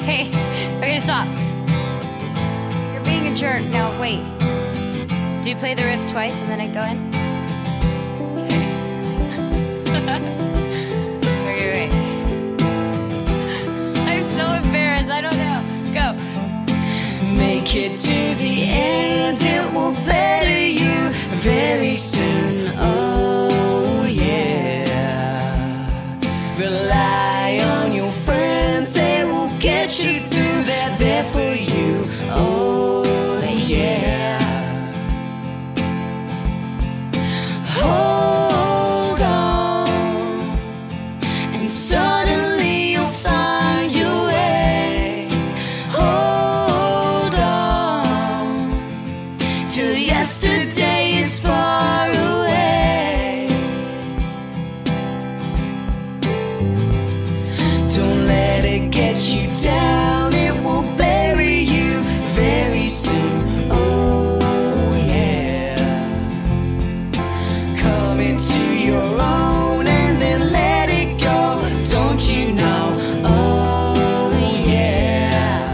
Hey, okay, stop. You're being a jerk. Now, wait. Do you play the riff twice and then I go in? Okay, wait. I'm so embarrassed. I don't know. Go. Make it to the end, it will better you very soon. Oh yeah. Rely on your friends, they will get you through. They're there for you. Oh yeah. Hold on, and suddenly you'll find your way. Hold on, till yesterday is far away. Don't let it get you down, it will bury you very soon. Oh yeah. Come into your own and then let it go. Don't you know? Oh yeah.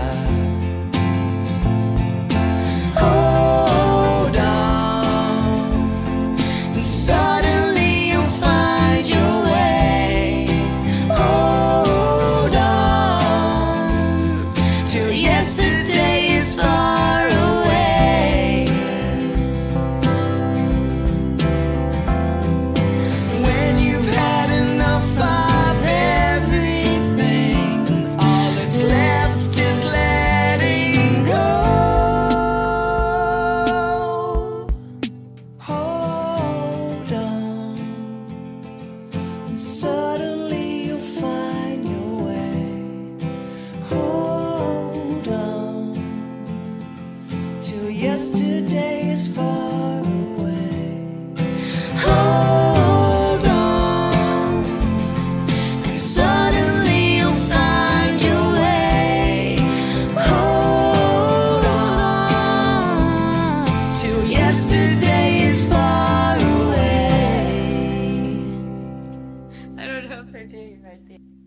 Hold on, and suddenly you'll find your way. Hold on, till yesterday is far away. When you've had enough of everything, and all that's left is letting go. Hold on, and suddenly you'll find your way. Hold on, till yesterday is far away. Hold on, and suddenly you'll find your way. Hold on, till yesterday is far away. I don't know if they're doing it right there.